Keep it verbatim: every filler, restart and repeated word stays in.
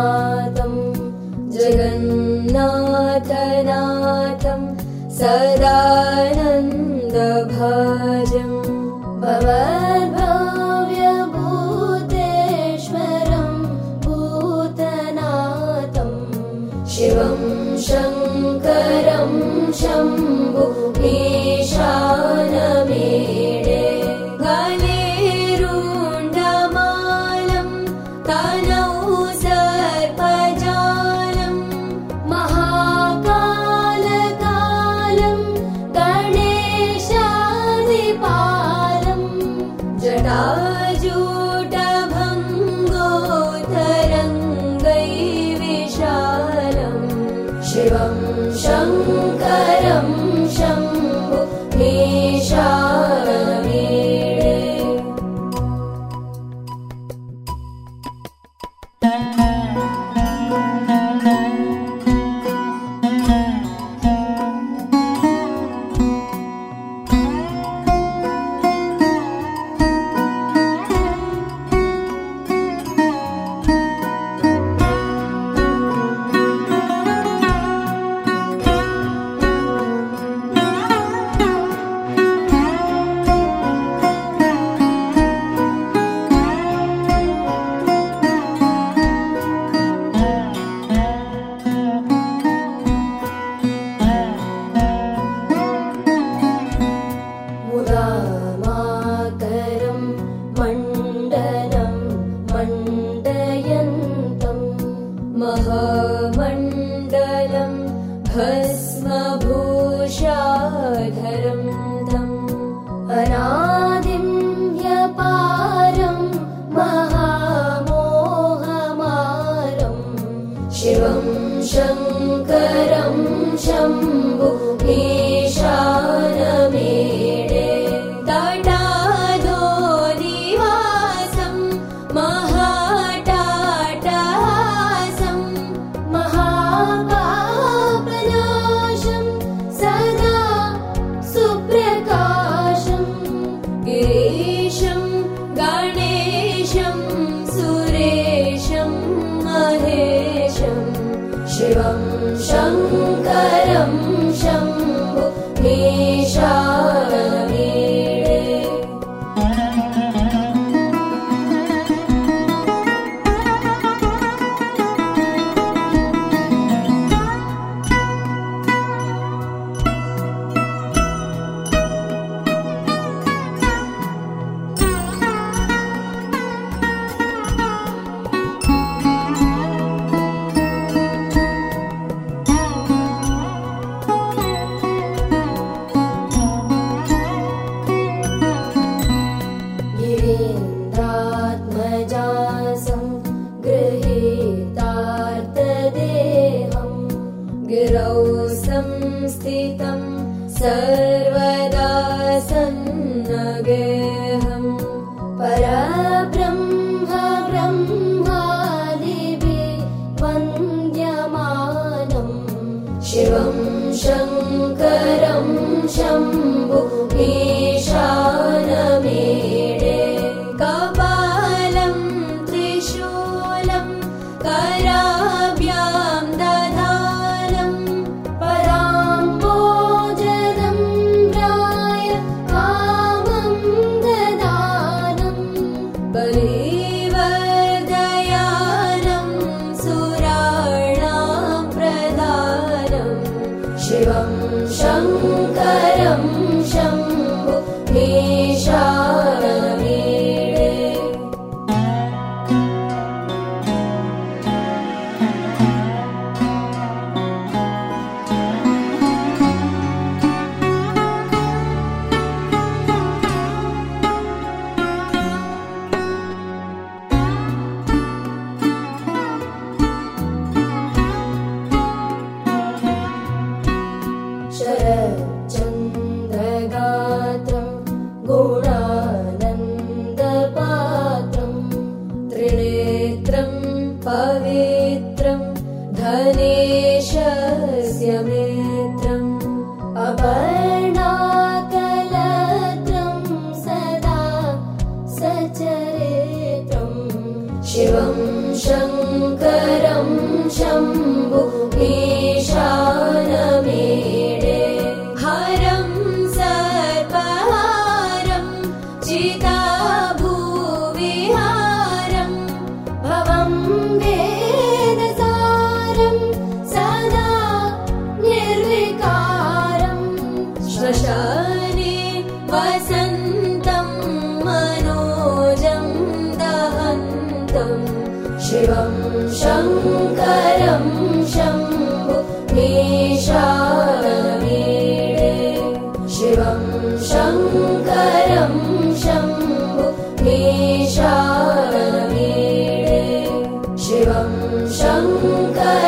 जगन्नाथं जगन्नाथनाथं सदानन्दभाजं भवद्भव्यभूतेश्वरं भूतनाथं शिवं शङ्करं शम्भु ईशानमीडे गलेरुण्डमालं तनौ सर्पजालं महाकालकालं गणेशादिपालं जटाजूटभङ्गोत्तरङ्गैर्विशालं शिवं शङ्करं शम्भु ईशानमीडे मुदामाकरं मण्डलं मण्डयन्तं महामण्डलं भस्मभूषाधरं तम् अनादिं ह्यपारं महामोहमारं शिवं शङ्करं शम्भु ईशानमीडे तटाधोनिवासं महाटाटहासं महापापनाशं सदा सुप्रकाशं गिरीशं गणेशं सुरेशं महेशं शिवं शङ्करं शम्भु ईशानमीडे गिरीन्द्रात्मजासं गृहीतार्तदेहं गिरौ संस्थितं सर्वदा सन्नगेहं परब्रह्म ब्रह्मादिभिः वन्द्यमानं शिवं शङ्करं शम्भु ईशानमीडे कपालं त्रिशूलं कराभ्यां दधानं पराम्बोजनं राय कामं ददानं बलिवर्धयानं सुराणां प्रधानं शिवं शङ्करं शम्भु ईशानमीडे शरच्चन्द्रगात्रं गुणानन्दपात्रं त्रिनेत्रं पवित्रं धनेशस्य मित्रम् अपर्णाकलत्रं सदा सचरित्रं शिवं शङ्करं शङ्करं शम्भु ईशानमीडे शिवं शङ्करं शम्भु ईशानमीडे शिवं शङ्कर